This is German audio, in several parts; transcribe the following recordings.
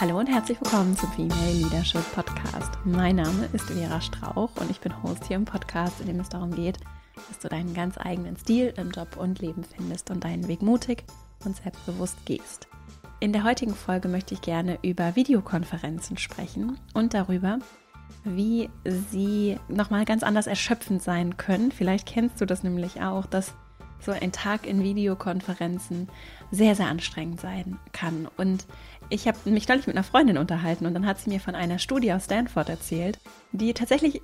Hallo und herzlich willkommen zum Female Leadership Podcast. Mein Name ist Vera Strauch und ich bin Host hier im Podcast, in dem es darum geht, dass du deinen ganz eigenen Stil im Job und Leben findest und deinen Weg mutig und selbstbewusst gehst. In der heutigen Folge möchte ich gerne über Videokonferenzen sprechen und darüber, wie sie nochmal ganz anders erschöpfend sein können. Vielleicht kennst du das nämlich auch, dass so ein Tag in Videokonferenzen sehr, sehr anstrengend sein kann. Und ich habe mich neulich mit einer Freundin unterhalten und dann hat sie mir von einer Studie aus Stanford erzählt, die tatsächlich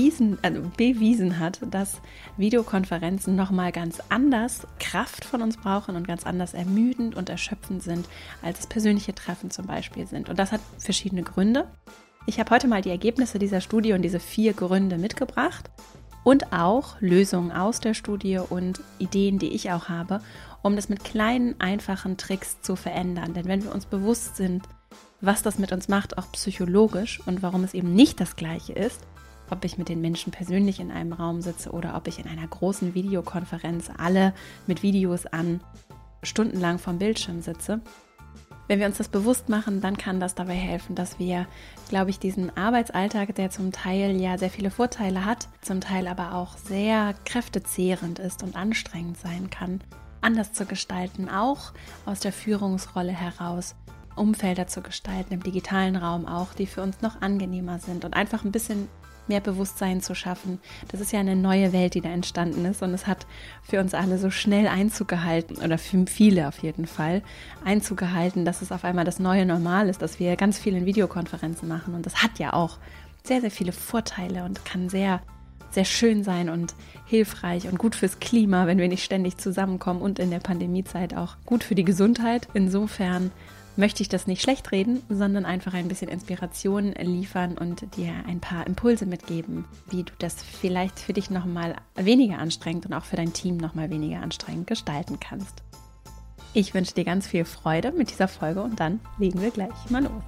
bewiesen hat, dass Videokonferenzen nochmal ganz anders Kraft von uns brauchen und ganz anders ermüdend und erschöpfend sind, als es persönliche Treffen zum Beispiel sind. Und das hat verschiedene Gründe. Ich habe heute mal die Ergebnisse dieser Studie und diese 4 Gründe mitgebracht. Und auch Lösungen aus der Studie und Ideen, die ich auch habe, um das mit kleinen, einfachen Tricks zu verändern. Denn wenn wir uns bewusst sind, was das mit uns macht, auch psychologisch und warum es eben nicht das Gleiche ist, ob ich mit den Menschen persönlich in einem Raum sitze oder ob ich in einer großen Videokonferenz alle mit Videos an stundenlang vom Bildschirm sitze. Wenn wir uns das bewusst machen, dann kann das dabei helfen, dass wir, glaube ich, diesen Arbeitsalltag, der zum Teil ja sehr viele Vorteile hat, zum Teil aber auch sehr kräftezehrend ist und anstrengend sein kann, anders zu gestalten, auch aus der Führungsrolle heraus, Umfelder zu gestalten, im digitalen Raum auch, die für uns noch angenehmer sind und einfach ein bisschen mehr Bewusstsein zu schaffen. Das ist ja eine neue Welt, die da entstanden ist und es hat für uns alle so schnell Einzug gehalten, oder für viele auf jeden Fall, Einzug gehalten, dass es auf einmal das neue Normal ist, dass wir ganz viel in Videokonferenzen machen und das hat ja auch sehr, sehr viele Vorteile und kann sehr, sehr schön sein und hilfreich und gut fürs Klima, wenn wir nicht ständig zusammenkommen und in der Pandemiezeit auch gut für die Gesundheit. Insofern möchte ich das nicht schlecht reden, sondern einfach ein bisschen Inspiration liefern und dir ein paar Impulse mitgeben, wie du das vielleicht für dich nochmal weniger anstrengend und auch für dein Team nochmal weniger anstrengend gestalten kannst. Ich wünsche dir ganz viel Freude mit dieser Folge und dann legen wir gleich mal los.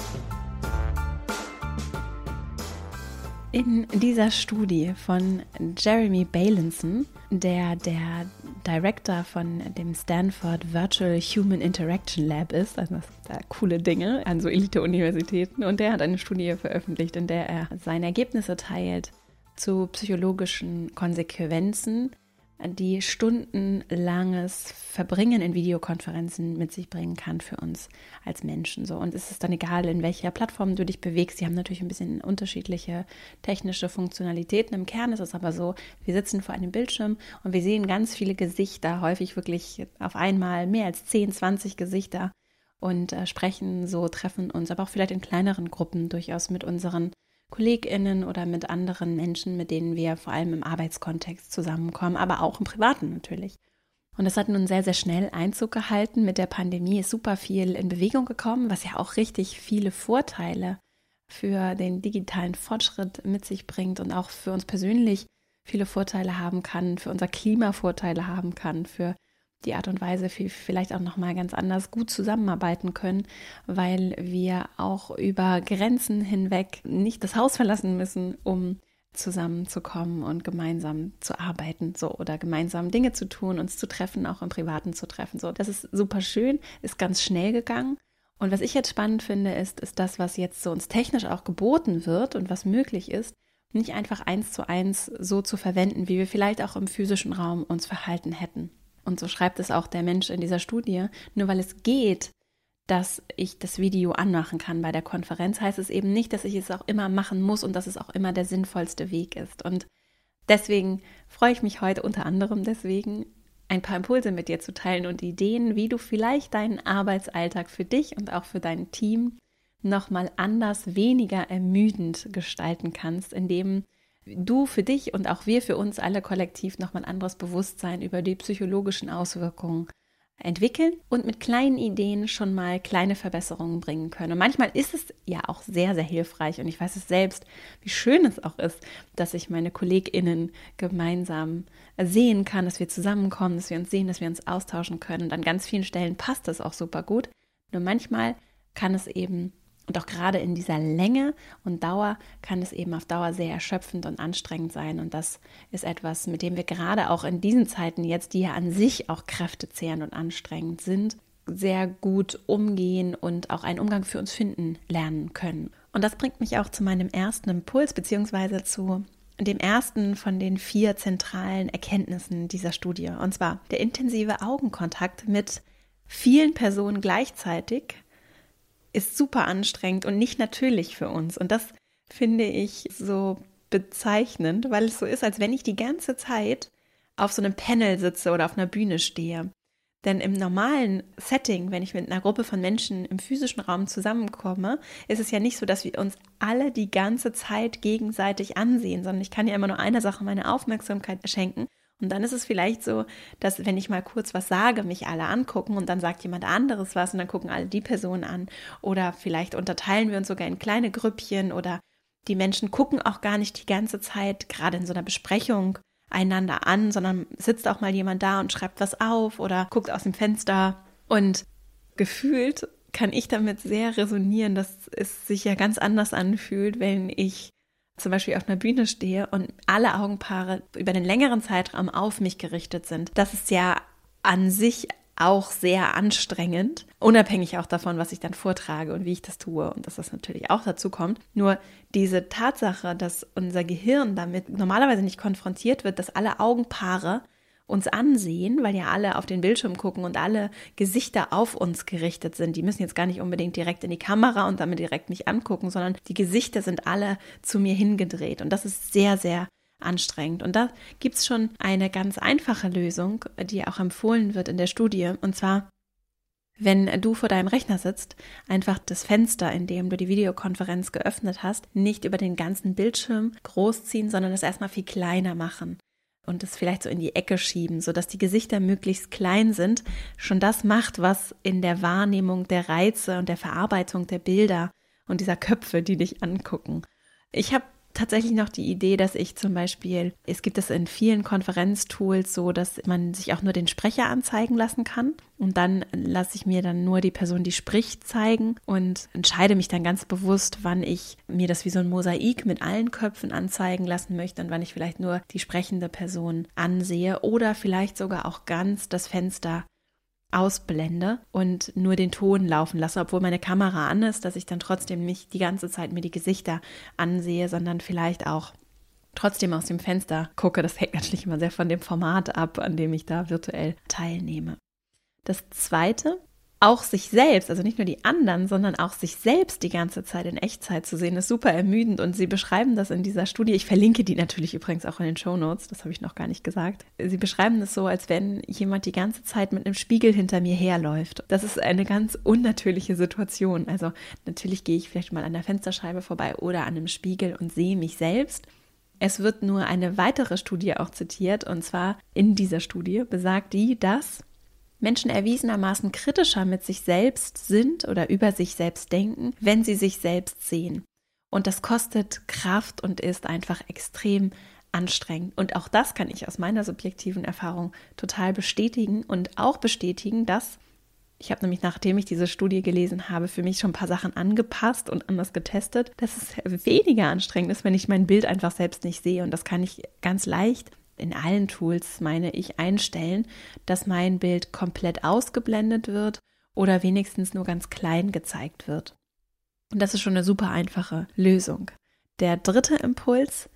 In dieser Studie von Jeremy Bailenson, der Director von dem Stanford Virtual Human Interaction Lab ist, also das sind da coole Dinge an so Elite-Universitäten, und der hat eine Studie veröffentlicht, in der er seine Ergebnisse teilt zu psychologischen Konsequenzen, die stundenlanges Verbringen in Videokonferenzen mit sich bringen kann für uns als Menschen. So. Und es ist dann egal, in welcher Plattform du dich bewegst. Die haben natürlich ein bisschen unterschiedliche technische Funktionalitäten. Im Kern ist es aber so, wir sitzen vor einem Bildschirm und wir sehen ganz viele Gesichter, häufig wirklich auf einmal mehr als 10, 20 Gesichter und sprechen so, treffen uns, aber auch vielleicht in kleineren Gruppen durchaus mit unseren KollegInnen oder mit anderen Menschen, mit denen wir vor allem im Arbeitskontext zusammenkommen, aber auch im Privaten natürlich. Und das hat nun sehr, sehr schnell Einzug gehalten. Mit der Pandemie ist super viel in Bewegung gekommen, was ja auch richtig viele Vorteile für den digitalen Fortschritt mit sich bringt und auch für uns persönlich viele Vorteile haben kann, für unser Klima Vorteile haben kann, für die Art und Weise, wie wir vielleicht auch nochmal ganz anders gut zusammenarbeiten können, weil wir auch über Grenzen hinweg nicht das Haus verlassen müssen, um zusammenzukommen und gemeinsam zu arbeiten, so, oder gemeinsam Dinge zu tun, uns zu treffen, auch im Privaten zu treffen. So, das ist super schön, ist ganz schnell gegangen. Und was ich jetzt spannend finde, ist das, was jetzt so uns technisch auch geboten wird und was möglich ist, nicht einfach 1:1 so zu verwenden, wie wir vielleicht auch im physischen Raum uns verhalten hätten. Und so schreibt es auch der Mensch in dieser Studie, nur weil es geht, dass ich das Video anmachen kann bei der Konferenz, heißt es eben nicht, dass ich es auch immer machen muss und dass es auch immer der sinnvollste Weg ist. Und deswegen freue ich mich heute unter anderem deswegen, ein paar Impulse mit dir zu teilen und Ideen, wie du vielleicht deinen Arbeitsalltag für dich und auch für dein Team nochmal anders, weniger ermüdend gestalten kannst, indem du für dich und auch wir für uns alle kollektiv nochmal ein anderes Bewusstsein über die psychologischen Auswirkungen entwickeln und mit kleinen Ideen schon mal kleine Verbesserungen bringen können. Und manchmal ist es ja auch sehr, sehr hilfreich und ich weiß es selbst, wie schön es auch ist, dass ich meine KollegInnen gemeinsam sehen kann, dass wir zusammenkommen, dass wir uns sehen, dass wir uns austauschen können und an ganz vielen Stellen passt das auch super gut. Nur manchmal kann es eben, und auch gerade in dieser Länge und Dauer, kann es eben auf Dauer sehr erschöpfend und anstrengend sein. Und das ist etwas, mit dem wir gerade auch in diesen Zeiten jetzt, die ja an sich auch kräftezehrend und anstrengend sind, sehr gut umgehen und auch einen Umgang für uns finden lernen können. Und das bringt mich auch zu meinem ersten Impuls, beziehungsweise zu dem ersten von den 4 zentralen Erkenntnissen dieser Studie. Und zwar der intensive Augenkontakt mit vielen Personen gleichzeitig ist super anstrengend und nicht natürlich für uns. Und das finde ich so bezeichnend, weil es so ist, als wenn ich die ganze Zeit auf so einem Panel sitze oder auf einer Bühne stehe. Denn im normalen Setting, wenn ich mit einer Gruppe von Menschen im physischen Raum zusammenkomme, ist es ja nicht so, dass wir uns alle die ganze Zeit gegenseitig ansehen, sondern ich kann ja immer nur einer Sache meine Aufmerksamkeit schenken. Und dann ist es vielleicht so, dass wenn ich mal kurz was sage, mich alle angucken und dann sagt jemand anderes was und dann gucken alle die Person an. Oder vielleicht unterteilen wir uns sogar in kleine Grüppchen oder die Menschen gucken auch gar nicht die ganze Zeit, gerade in so einer Besprechung, einander an, sondern sitzt auch mal jemand da und schreibt was auf oder guckt aus dem Fenster. Und gefühlt kann ich damit sehr resonieren, dass es sich ja ganz anders anfühlt, wenn ich zum Beispiel auf einer Bühne stehe und alle Augenpaare über einen längeren Zeitraum auf mich gerichtet sind. Das ist ja an sich auch sehr anstrengend, unabhängig auch davon, was ich dann vortrage und wie ich das tue und dass das natürlich auch dazu kommt. Nur diese Tatsache, dass unser Gehirn damit normalerweise nicht konfrontiert wird, dass alle Augenpaare uns ansehen, weil ja alle auf den Bildschirm gucken und alle Gesichter auf uns gerichtet sind. Die müssen jetzt gar nicht unbedingt direkt in die Kamera und damit direkt mich angucken, sondern die Gesichter sind alle zu mir hingedreht und das ist sehr, sehr anstrengend. Und da gibt es schon eine ganz einfache Lösung, die auch empfohlen wird in der Studie. Und zwar, wenn du vor deinem Rechner sitzt, einfach das Fenster, in dem du die Videokonferenz geöffnet hast, nicht über den ganzen Bildschirm großziehen, sondern das erstmal viel kleiner machen und das vielleicht so in die Ecke schieben, sodass die Gesichter möglichst klein sind. Schon das macht was in der Wahrnehmung der Reize und der Verarbeitung der Bilder und dieser Köpfe, die dich angucken. Ich habe tatsächlich noch die Idee, dass ich zum Beispiel, es gibt es in vielen Konferenztools so, dass man sich auch nur den Sprecher anzeigen lassen kann und dann lasse ich mir dann nur die Person, die spricht, zeigen und entscheide mich dann ganz bewusst, wann ich mir das wie so ein Mosaik mit allen Köpfen anzeigen lassen möchte und wann ich vielleicht nur die sprechende Person ansehe oder vielleicht sogar auch ganz das Fenster ausblende und nur den Ton laufen lasse, obwohl meine Kamera an ist, dass ich dann trotzdem nicht die ganze Zeit mir die Gesichter ansehe, sondern vielleicht auch trotzdem aus dem Fenster gucke. Das hängt natürlich immer sehr von dem Format ab, an dem ich da virtuell teilnehme. Das Zweite, auch sich selbst, also nicht nur die anderen, sondern auch sich selbst die ganze Zeit in Echtzeit zu sehen, ist super ermüdend und sie beschreiben das in dieser Studie. Ich verlinke die natürlich übrigens auch in den Shownotes, das habe ich noch gar nicht gesagt. Sie beschreiben das so, als wenn jemand die ganze Zeit mit einem Spiegel hinter mir herläuft. Das ist eine ganz unnatürliche Situation. Also natürlich gehe ich vielleicht mal an der Fensterscheibe vorbei oder an einem Spiegel und sehe mich selbst. Es wird nur eine weitere Studie auch zitiert und zwar in dieser Studie besagt die, dass Menschen erwiesenermaßen kritischer mit sich selbst sind oder über sich selbst denken, wenn sie sich selbst sehen. Und das kostet Kraft und ist einfach extrem anstrengend. Und auch das kann ich aus meiner subjektiven Erfahrung total bestätigen und auch bestätigen, dass ich habe nämlich, nachdem ich diese Studie gelesen habe, für mich schon ein paar Sachen angepasst und anders getestet, dass es weniger anstrengend ist, wenn ich mein Bild einfach selbst nicht sehe. Und das kann ich ganz leicht in allen Tools, meine ich, einstellen, dass mein Bild komplett ausgeblendet wird oder wenigstens nur ganz klein gezeigt wird. Und das ist schon eine super einfache Lösung. Der dritte Impuls: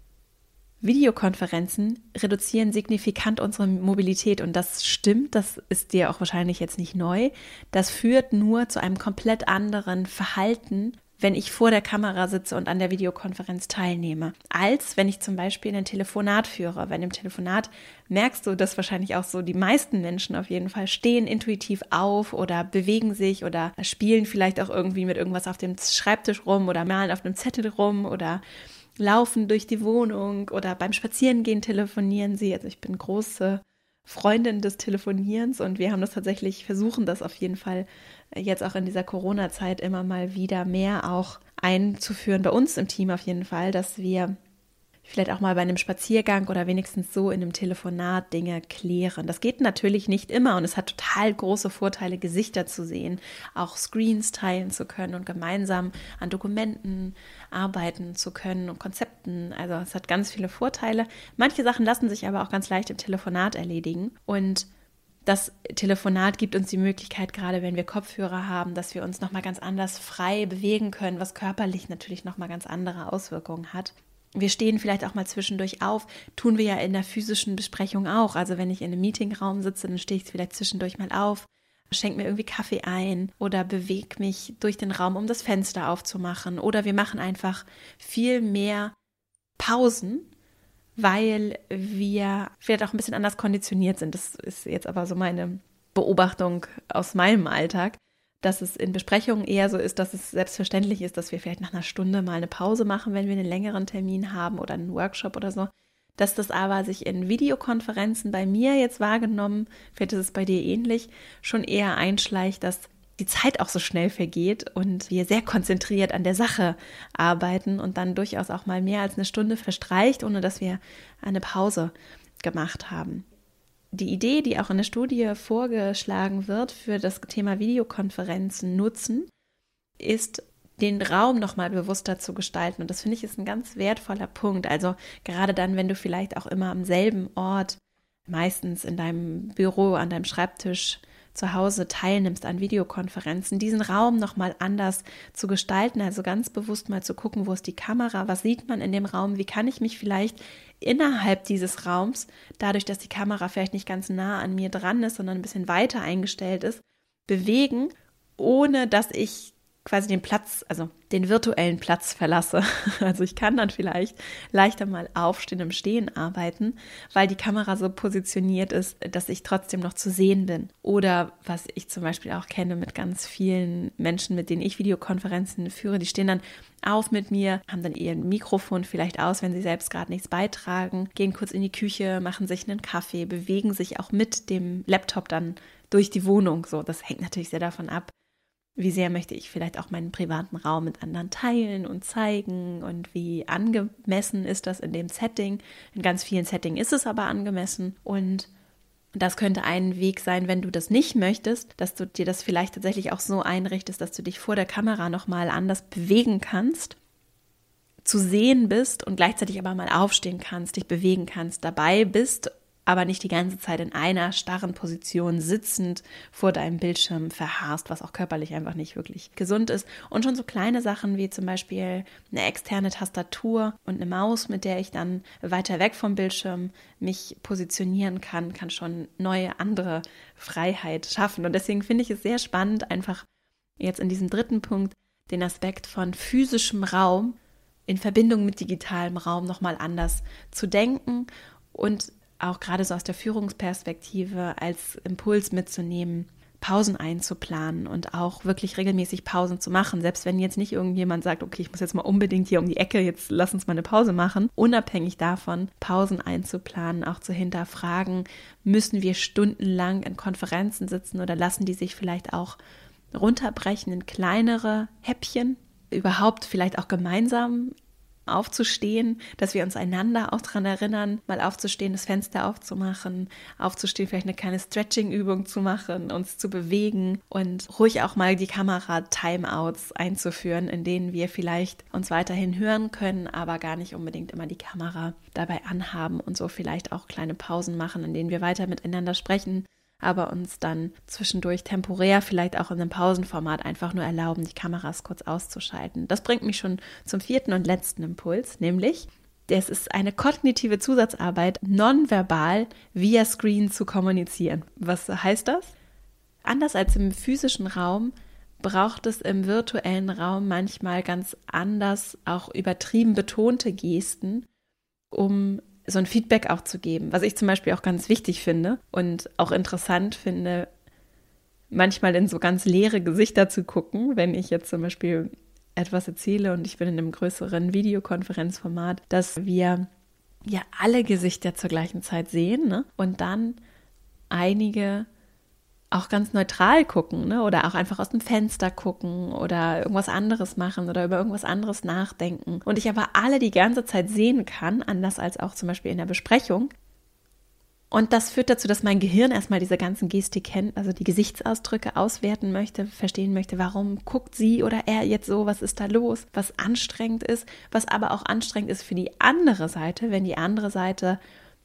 Videokonferenzen reduzieren signifikant unsere Mobilität und das stimmt, das ist dir auch wahrscheinlich jetzt nicht neu. Das führt nur zu einem komplett anderen Verhalten, wenn ich vor der Kamera sitze und an der Videokonferenz teilnehme, als wenn ich zum Beispiel ein Telefonat führe. Bei einem Telefonat merkst du, dass wahrscheinlich auch so die meisten Menschen auf jeden Fall stehen intuitiv auf oder bewegen sich oder spielen vielleicht auch irgendwie mit irgendwas auf dem Schreibtisch rum oder malen auf einem Zettel rum oder laufen durch die Wohnung oder beim Spazierengehen telefonieren sie. Also ich bin große Freundin des Telefonierens und wir haben das tatsächlich, versuchen das auf jeden Fall jetzt auch in dieser Corona-Zeit immer mal wieder mehr auch einzuführen, bei uns im Team auf jeden Fall, dass wir vielleicht auch mal bei einem Spaziergang oder wenigstens so in einem Telefonat Dinge klären. Das geht natürlich nicht immer und es hat total große Vorteile, Gesichter zu sehen, auch Screens teilen zu können und gemeinsam an Dokumenten arbeiten zu können und Konzepten. Also es hat ganz viele Vorteile. Manche Sachen lassen sich aber auch ganz leicht im Telefonat erledigen und Das Telefonat gibt uns die Möglichkeit, gerade wenn wir Kopfhörer haben, dass wir uns nochmal ganz anders frei bewegen können, was körperlich natürlich nochmal ganz andere Auswirkungen hat. Wir stehen vielleicht auch mal zwischendurch auf, tun wir ja in der physischen Besprechung auch. Also wenn ich in einem Meetingraum sitze, dann stehe ich vielleicht zwischendurch mal auf, schenke mir irgendwie Kaffee ein oder bewege mich durch den Raum, um das Fenster aufzumachen. Oder wir machen einfach viel mehr Pausen, weil wir vielleicht auch ein bisschen anders konditioniert sind. Das ist jetzt aber so meine Beobachtung aus meinem Alltag, dass es in Besprechungen eher so ist, dass es selbstverständlich ist, dass wir vielleicht nach einer Stunde mal eine Pause machen, wenn wir einen längeren Termin haben oder einen Workshop oder so. Dass das aber sich in Videokonferenzen bei mir jetzt wahrgenommen, vielleicht ist es bei dir ähnlich, schon eher einschleicht, dass die Zeit auch so schnell vergeht und wir sehr konzentriert an der Sache arbeiten und dann durchaus auch mal mehr als eine Stunde verstreicht, ohne dass wir eine Pause gemacht haben. Die Idee, die auch in der Studie vorgeschlagen wird für das Thema Videokonferenzen nutzen, ist, den Raum nochmal bewusster zu gestalten. Und das finde ich ist ein ganz wertvoller Punkt. Also gerade dann, wenn du vielleicht auch immer am selben Ort, meistens in deinem Büro, an deinem Schreibtisch, zu Hause teilnimmst an Videokonferenzen, diesen Raum nochmal anders zu gestalten, also ganz bewusst mal zu gucken, wo ist die Kamera, was sieht man in dem Raum, wie kann ich mich vielleicht innerhalb dieses Raums, dadurch, dass die Kamera vielleicht nicht ganz nah an mir dran ist, sondern ein bisschen weiter eingestellt ist, bewegen, ohne dass ich quasi den Platz, also den virtuellen Platz verlasse. Also ich kann dann vielleicht leichter mal aufstehen, im Stehen arbeiten, weil die Kamera so positioniert ist, dass ich trotzdem noch zu sehen bin. Oder was ich zum Beispiel auch kenne mit ganz vielen Menschen, mit denen ich Videokonferenzen führe, die stehen dann auf mit mir, haben dann ihr Mikrofon vielleicht aus, wenn sie selbst gerade nichts beitragen, gehen kurz in die Küche, machen sich einen Kaffee, bewegen sich auch mit dem Laptop dann durch die Wohnung. So, das hängt natürlich sehr davon ab, wie sehr möchte ich vielleicht auch meinen privaten Raum mit anderen teilen und zeigen und wie angemessen ist das in dem Setting. In ganz vielen Settings ist es aber angemessen und das könnte ein Weg sein, wenn du das nicht möchtest, dass du dir das vielleicht tatsächlich auch so einrichtest, dass du dich vor der Kamera nochmal anders bewegen kannst, zu sehen bist und gleichzeitig aber mal aufstehen kannst, dich bewegen kannst, dabei bist, aber nicht die ganze Zeit in einer starren Position sitzend vor deinem Bildschirm verharrst, was auch körperlich einfach nicht wirklich gesund ist. Und schon so kleine Sachen wie zum Beispiel eine externe Tastatur und eine Maus, mit der ich dann weiter weg vom Bildschirm mich positionieren kann schon neue, andere Freiheit schaffen. Und deswegen finde ich es sehr spannend, einfach jetzt in diesem dritten Punkt den Aspekt von physischem Raum in Verbindung mit digitalem Raum nochmal anders zu denken und auch gerade so aus der Führungsperspektive als Impuls mitzunehmen, Pausen einzuplanen und auch wirklich regelmäßig Pausen zu machen. Selbst wenn jetzt nicht irgendjemand sagt, okay, ich muss jetzt mal unbedingt hier um die Ecke, jetzt lass uns mal eine Pause machen. Unabhängig davon, Pausen einzuplanen, auch zu hinterfragen, müssen wir stundenlang in Konferenzen sitzen oder lassen die sich vielleicht auch runterbrechen in kleinere Häppchen, überhaupt vielleicht auch gemeinsam aufzustehen, dass wir uns einander auch daran erinnern, mal aufzustehen, das Fenster aufzumachen, aufzustehen, vielleicht eine kleine Stretching-Übung zu machen, uns zu bewegen und ruhig auch mal die Kamera-Timeouts einzuführen, in denen wir vielleicht uns weiterhin hören können, aber gar nicht unbedingt immer die Kamera dabei anhaben und so vielleicht auch kleine Pausen machen, in denen wir weiter miteinander sprechen, aber uns dann zwischendurch temporär vielleicht auch in einem Pausenformat einfach nur erlauben, die Kameras kurz auszuschalten. Das bringt mich schon zum vierten und letzten Impuls, nämlich, es ist eine kognitive Zusatzarbeit, nonverbal via Screen zu kommunizieren. Was heißt das? Anders als im physischen Raum braucht es im virtuellen Raum manchmal ganz anders, auch übertrieben betonte Gesten, um so ein Feedback auch zu geben, was ich zum Beispiel auch ganz wichtig finde und auch interessant finde, manchmal in so ganz leere Gesichter zu gucken, wenn ich jetzt zum Beispiel etwas erzähle und ich bin in einem größeren Videokonferenzformat, dass wir ja alle Gesichter zur gleichen Zeit sehen, ne? Und dann einige auch ganz neutral gucken, ne? Oder auch einfach aus dem Fenster gucken oder irgendwas anderes machen oder über irgendwas anderes nachdenken. Und ich aber alle die ganze Zeit sehen kann, anders als auch zum Beispiel in der Besprechung. Und das führt dazu, dass mein Gehirn erstmal diese ganzen Gestik kennt, also die Gesichtsausdrücke auswerten möchte, verstehen möchte, warum guckt sie oder er jetzt so, was ist da los, was anstrengend ist, was aber auch anstrengend ist für die andere Seite, wenn die andere Seite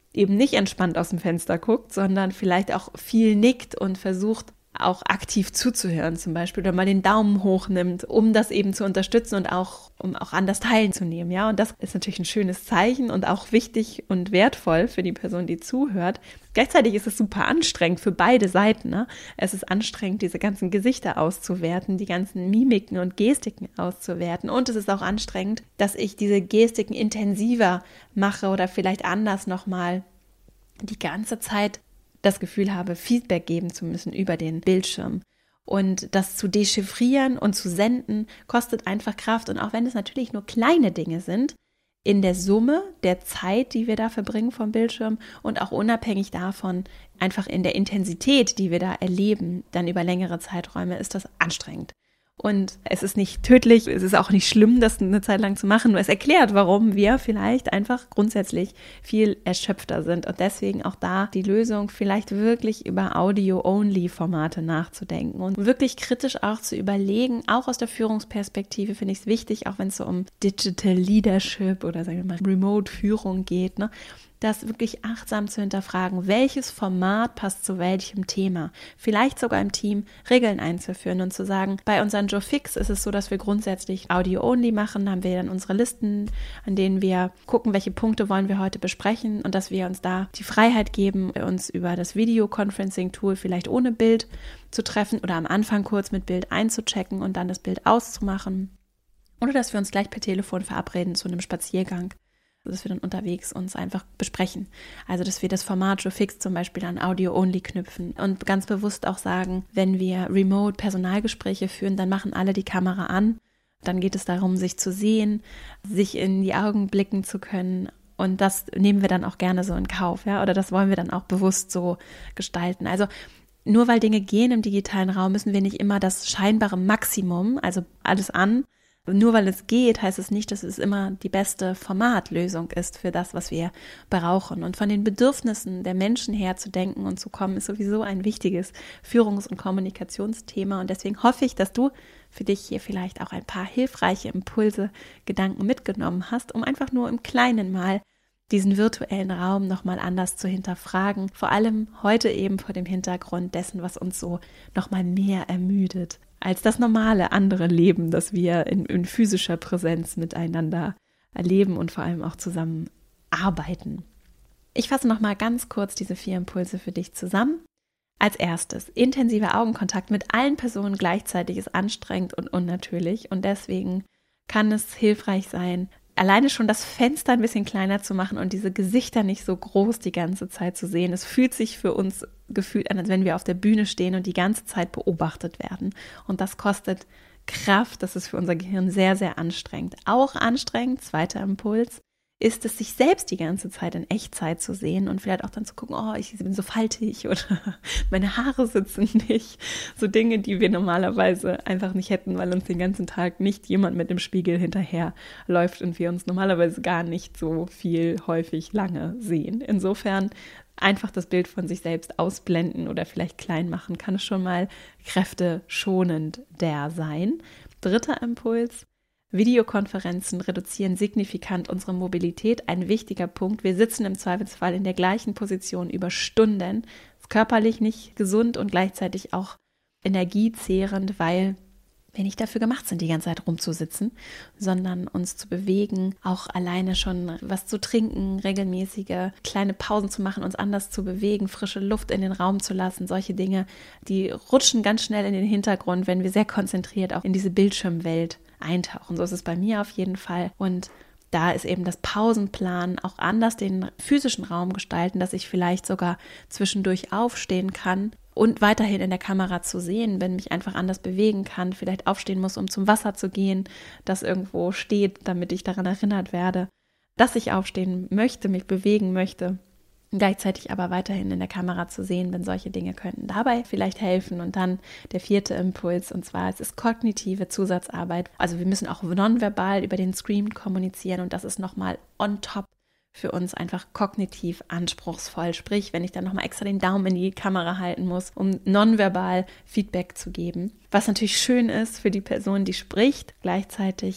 eben nicht entspannt aus dem Fenster guckt, sondern vielleicht auch viel nickt und versucht, auch aktiv zuzuhören zum Beispiel oder mal den Daumen hoch nimmt, um das eben zu unterstützen und auch, um auch an das teilzunehmen, ja. Und das ist natürlich ein schönes Zeichen und auch wichtig und wertvoll für die Person, die zuhört. Gleichzeitig ist es super anstrengend für beide Seiten, ne? Es ist anstrengend, diese ganzen Gesichter auszuwerten, die ganzen Mimiken und Gestiken auszuwerten. Und es ist auch anstrengend, dass ich diese Gestiken intensiver mache oder vielleicht anders nochmal die ganze Zeit das Gefühl habe, Feedback geben zu müssen über den Bildschirm. Und das zu dechiffrieren und zu senden, kostet einfach Kraft. Und auch wenn es natürlich nur kleine Dinge sind, in der Summe der Zeit, die wir da verbringen vom Bildschirm und auch unabhängig davon, einfach in der Intensität, die wir da erleben, dann über längere Zeiträume, ist das anstrengend. Und es ist nicht tödlich, es ist auch nicht schlimm, das eine Zeit lang zu machen, nur es erklärt, warum wir vielleicht einfach grundsätzlich viel erschöpfter sind und deswegen auch da die Lösung, vielleicht wirklich über Audio-Only-Formate nachzudenken und wirklich kritisch auch zu überlegen, auch aus der Führungsperspektive finde ich es wichtig, auch wenn es so um Digital Leadership oder sagen wir mal Remote-Führung geht, ne? Das wirklich achtsam zu hinterfragen, welches Format passt zu welchem Thema. Vielleicht sogar im Team Regeln einzuführen und zu sagen, bei unseren Joe Fix ist es so, dass wir grundsätzlich Audio-Only machen, da haben wir dann unsere Listen, an denen wir gucken, welche Punkte wollen wir heute besprechen und dass wir uns da die Freiheit geben, uns über das Video-Conferencing-Tool vielleicht ohne Bild zu treffen oder am Anfang kurz mit Bild einzuchecken und dann das Bild auszumachen. Oder dass wir uns gleich per Telefon verabreden zu einem Spaziergang, dass wir dann unterwegs uns einfach besprechen. Also, dass wir das Format Joe Fix zum Beispiel an Audio-Only knüpfen und ganz bewusst auch sagen, wenn wir remote Personalgespräche führen, dann machen alle die Kamera an. Dann geht es darum, sich zu sehen, sich in die Augen blicken zu können. Und das nehmen wir dann auch gerne so in Kauf, ja, oder das wollen wir dann auch bewusst so gestalten. Also, nur weil Dinge gehen im digitalen Raum, müssen wir nicht immer das scheinbare Maximum, also alles an. Nur weil es geht, heißt es nicht, dass es immer die beste Formatlösung ist für das, was wir brauchen. Und von den Bedürfnissen der Menschen her zu denken und zu kommen, ist sowieso ein wichtiges Führungs- und Kommunikationsthema. Und deswegen hoffe ich, dass du für dich hier vielleicht auch ein paar hilfreiche Impulse, Gedanken mitgenommen hast, um einfach nur im Kleinen mal diesen virtuellen Raum nochmal anders zu hinterfragen. Vor allem heute eben vor dem Hintergrund dessen, was uns so nochmal mehr ermüdet als das normale andere Leben, das wir in physischer Präsenz miteinander erleben und vor allem auch zusammen arbeiten. Ich fasse nochmal ganz kurz diese 4 Impulse für dich zusammen. Als erstes, intensiver Augenkontakt mit allen Personen gleichzeitig ist anstrengend und unnatürlich und deswegen kann es hilfreich sein, alleine schon das Fenster ein bisschen kleiner zu machen und diese Gesichter nicht so groß die ganze Zeit zu sehen. Es fühlt sich für uns gefühlt an, als wenn wir auf der Bühne stehen und die ganze Zeit beobachtet werden. Und das kostet Kraft, das ist für unser Gehirn sehr, sehr anstrengend. Auch anstrengend, zweiter Impuls, ist es, sich selbst die ganze Zeit in Echtzeit zu sehen und vielleicht auch dann zu gucken, oh, ich bin so faltig oder meine Haare sitzen nicht. So Dinge, die wir normalerweise einfach nicht hätten, weil uns den ganzen Tag nicht jemand mit dem Spiegel hinterher läuft und wir uns normalerweise gar nicht so viel häufig lange sehen. Insofern einfach das Bild von sich selbst ausblenden oder vielleicht klein machen, kann es schon mal kräfteschonend sein. Dritter Impuls: Videokonferenzen reduzieren signifikant unsere Mobilität. Ein wichtiger Punkt. Wir sitzen im Zweifelsfall in der gleichen Position über Stunden. Ist körperlich nicht gesund und gleichzeitig auch energiezehrend, weil wir nicht dafür gemacht sind, die ganze Zeit rumzusitzen, sondern uns zu bewegen, auch alleine schon was zu trinken, regelmäßige kleine Pausen zu machen, uns anders zu bewegen, frische Luft in den Raum zu lassen. Solche Dinge, die rutschen ganz schnell in den Hintergrund, wenn wir sehr konzentriert auch in diese Bildschirmwelt eintauchen. So ist es bei mir auf jeden Fall. Und da ist eben das Pausenplan auch anders den physischen Raum gestalten, dass ich vielleicht sogar zwischendurch aufstehen kann und weiterhin in der Kamera zu sehen, wenn mich einfach anders bewegen kann, vielleicht aufstehen muss, um zum Wasser zu gehen, das irgendwo steht, damit ich daran erinnert werde, dass ich aufstehen möchte, mich bewegen möchte. Gleichzeitig aber weiterhin in der Kamera zu sehen, wenn solche Dinge könnten dabei vielleicht helfen. Und dann der 4. Impuls, und zwar es ist kognitive Zusatzarbeit. Also wir müssen auch nonverbal über den Screen kommunizieren und das ist nochmal on top für uns einfach kognitiv anspruchsvoll. Sprich, wenn ich dann nochmal extra den Daumen in die Kamera halten muss, um nonverbal Feedback zu geben. Was natürlich schön ist für die Person, die spricht, gleichzeitig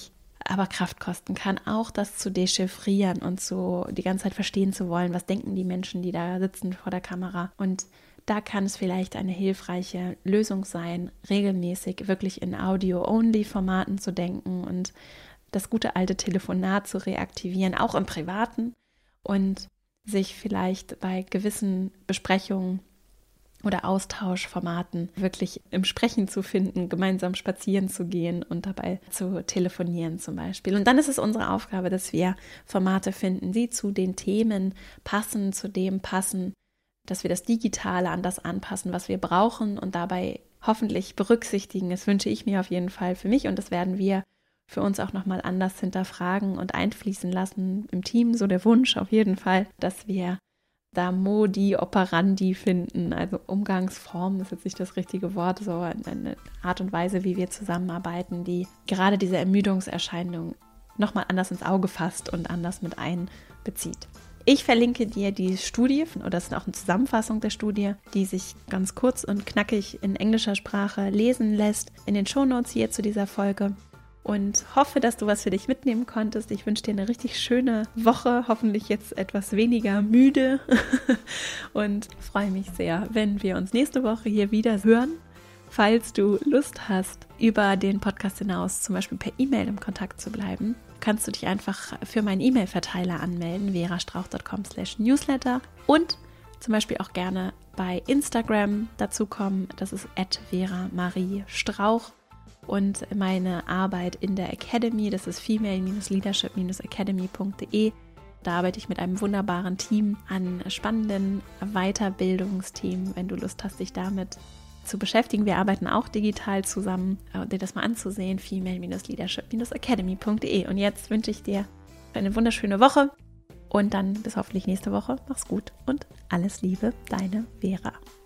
aber Kraft kosten kann, auch das zu dechiffrieren und so die ganze Zeit verstehen zu wollen, was denken die Menschen, die da sitzen vor der Kamera. Und da kann es vielleicht eine hilfreiche Lösung sein, regelmäßig wirklich in Audio-Only-Formaten zu denken und das gute alte Telefonat zu reaktivieren, auch im Privaten, und sich vielleicht bei gewissen Besprechungen oder Austauschformaten wirklich im Sprechen zu finden, gemeinsam spazieren zu gehen und dabei zu telefonieren zum Beispiel. Und dann ist es unsere Aufgabe, dass wir Formate finden, die zu den Themen passen, zu dem passen, dass wir das Digitale an das anpassen, was wir brauchen und dabei hoffentlich berücksichtigen. Das wünsche ich mir auf jeden Fall für mich und das werden wir für uns auch nochmal anders hinterfragen und einfließen lassen im Team. So der Wunsch auf jeden Fall, dass wir da Modi operandi finden, also Umgangsformen ist jetzt nicht das richtige Wort, so eine Art und Weise, wie wir zusammenarbeiten, die gerade diese Ermüdungserscheinung nochmal anders ins Auge fasst und anders mit einbezieht. Ich verlinke dir die Studie, oder das ist auch eine Zusammenfassung der Studie, die sich ganz kurz und knackig in englischer Sprache lesen lässt, in den Shownotes hier zu dieser Folge. Und hoffe, dass du was für dich mitnehmen konntest. Ich wünsche dir eine richtig schöne Woche, hoffentlich jetzt etwas weniger müde und freue mich sehr, wenn wir uns nächste Woche hier wieder hören. Falls du Lust hast, über den Podcast hinaus zum Beispiel per E-Mail im Kontakt zu bleiben, kannst du dich einfach für meinen E-Mail-Verteiler anmelden, verastrauch.com/newsletter, und zum Beispiel auch gerne bei Instagram dazukommen. Das ist @vera-marie-strauch. Und meine Arbeit in der Academy, das ist female-leadership-academy.de. Da arbeite ich mit einem wunderbaren Team an spannenden Weiterbildungsthemen, wenn du Lust hast, dich damit zu beschäftigen. Wir arbeiten auch digital zusammen, dir das mal anzusehen, female-leadership-academy.de. Und jetzt wünsche ich dir eine wunderschöne Woche und dann bis hoffentlich nächste Woche. Mach's gut und alles Liebe, deine Vera.